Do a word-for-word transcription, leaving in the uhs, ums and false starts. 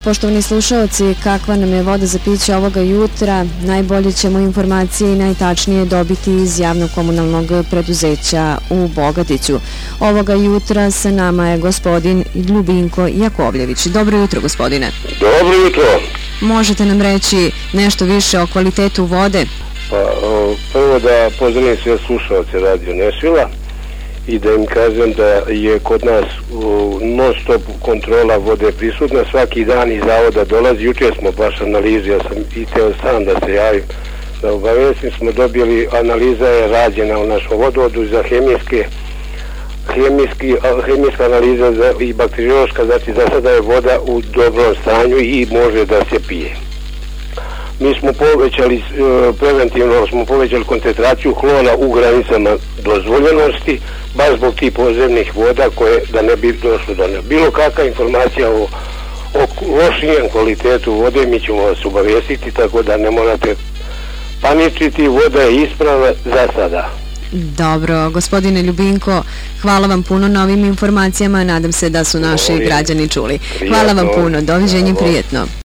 poštovani slušaoci, kakva nam je voda za piće ovoga jutra, najbolje ćemo informacije i najtačnije dobiti iz javnog komunalnog preduzeća u Bogatiću. Ovoga jutra sa nama je gospodin Ljubinko Jakovljević. Dobro jutro, gospodine. Dobro jutro. Možete nam reći nešto više o kvalitetu vode? Pa, o, prvo da pozdravim sve slušalce Radio Nešvila i da im kažem da je kod nas non stop kontrola vode prisutna, svaki dan iz zavoda dolazi. Jučer smo baš analize, ja sam i teo sam da se javim, da obavestim, smo dobili, analiza je rađena u našom vodovodu za hemijske hemijski, hemijska analiza za, i bakteriološka, znači za sada je voda u dobrom stanju i može da se pije. Mi smo povećali, preventivno smo povećali koncentraciju hlora u granicama dozvoljenosti, baš zbog tih podzemnih voda koje da ne bi došlo do ne. Bilo kakva informacija o, o lošijem kvalitetu vode, mi ćemo vas obavestiti, tako da ne morate paničiti, voda je ispravna za sada. Dobro, gospodine Ljubinko, hvala vam puno na ovim informacijama, nadam se da su naši građani čuli. Hvala vam puno, doviđenje, prijetno.